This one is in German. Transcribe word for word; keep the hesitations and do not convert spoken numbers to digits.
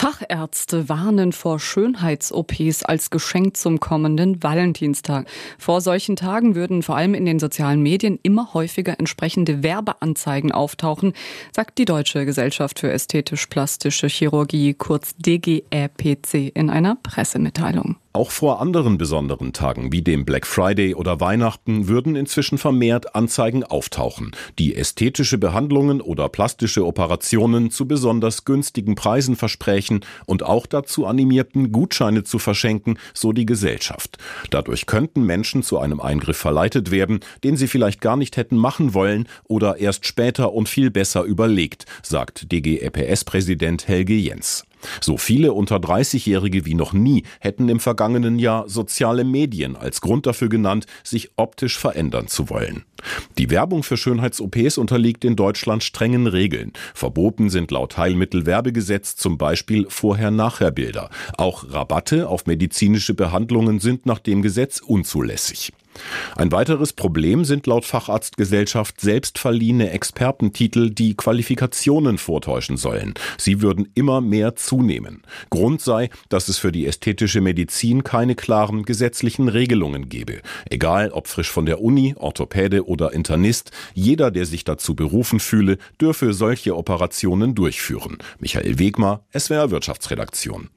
Fachärzte warnen vor Schönheits-O Ps als Geschenk zum kommenden Valentinstag. Vor solchen Tagen würden vor allem in den sozialen Medien immer häufiger entsprechende Werbeanzeigen auftauchen, sagt die Deutsche Gesellschaft für ästhetisch-plastische Chirurgie, kurz D G Ä P C, in einer Pressemitteilung. Auch vor anderen besonderen Tagen wie dem Black Friday oder Weihnachten würden inzwischen vermehrt Anzeigen auftauchen, die ästhetische Behandlungen oder plastische Operationen zu besonders günstigen Preisen versprechen und auch dazu animierten, Gutscheine zu verschenken, so die Gesellschaft. Dadurch könnten Menschen zu einem Eingriff verleitet werden, den sie vielleicht gar nicht hätten machen wollen oder erst später und viel besser überlegt, sagt D G Ä P S-Präsident Helge Jens. So viele unter dreißigjährige wie noch nie hätten im vergangenen Jahr soziale Medien als Grund dafür genannt, sich optisch verändern zu wollen. Die Werbung für Schönheits-O Ps unterliegt in Deutschland strengen Regeln. Verboten sind laut Heilmittelwerbegesetz zum Beispiel Vorher-Nachher-Bilder. Auch Rabatte auf medizinische Behandlungen sind nach dem Gesetz unzulässig. Ein weiteres Problem sind laut Facharztgesellschaft selbstverliehene Expertentitel, die Qualifikationen vortäuschen sollen. Sie würden immer mehr zunehmen. Grund sei, dass es für die ästhetische Medizin keine klaren gesetzlichen Regelungen gebe. Egal ob frisch von der Uni, Orthopäde oder Internist, jeder, der sich dazu berufen fühle, dürfe solche Operationen durchführen. Michael Wegmar, S W R Wirtschaftsredaktion.